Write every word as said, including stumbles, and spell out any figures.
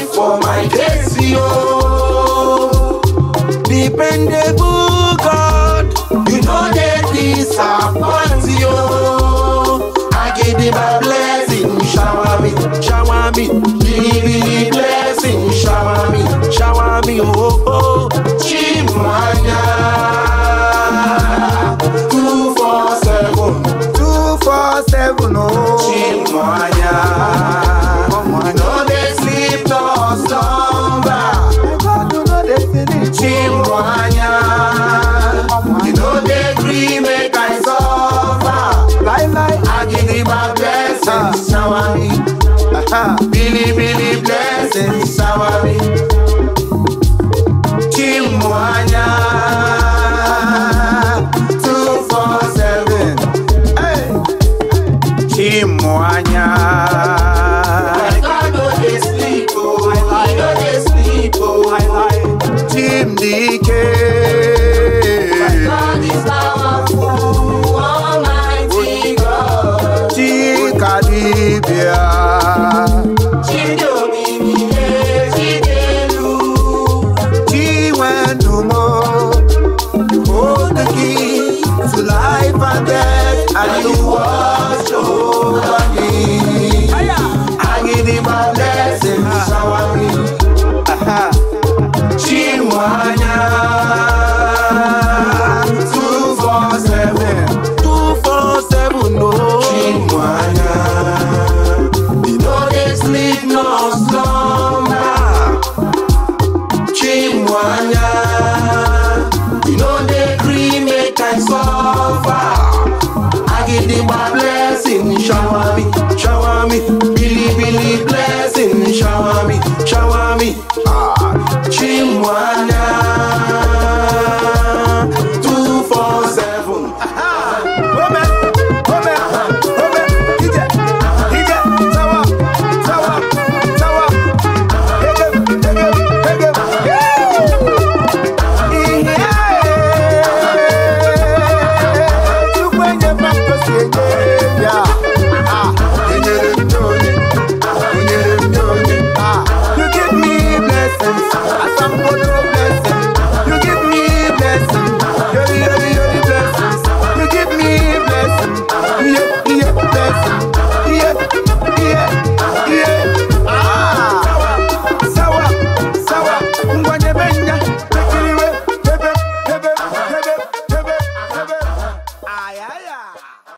fight for my case, yo. Dependable God, you know they disappoint, yo. I give them a blessing, shower me, shower me. Give me blessing, shower me, shower me, oh, oh. Chimwanya, two four seven, two four seven, oh. Chimwanya. No they sleep nor slumber. Chimwanya, you know they dream make I suffer. I give him a blessing, shower me. Billy Billy blessing, shower me. Chimwanya, two four seven. Hey, Chimwanya. Jim D K. My God is powerful, Almighty God. Chikadibia. Chidomini, Chidelu. Chiwendumo. You hold the key to life and death, and you watch over me. I give him a blessing, shower me. Aha. Chimwanya, two four seven, two four seven, no. Chimwanya, you know they sleep no slumber. Chimwanya, you know they dream make I suffer. I give them a blessing, shower me, shower me. Billy Billy blessing, shower me, shower me. Chimwanya, two four seven. Woman, woman, woman, Ije, Ije, Tawa, Tawa, Tawa, Hegem, Hegem, Hegem, you bring your back to see ya. Ah, you need him, Tony. You need him, Tony. Ah, you give me blessings. Some good blessing, you give me blessing, you give me blessings, you give me blessing, yeah, yeah.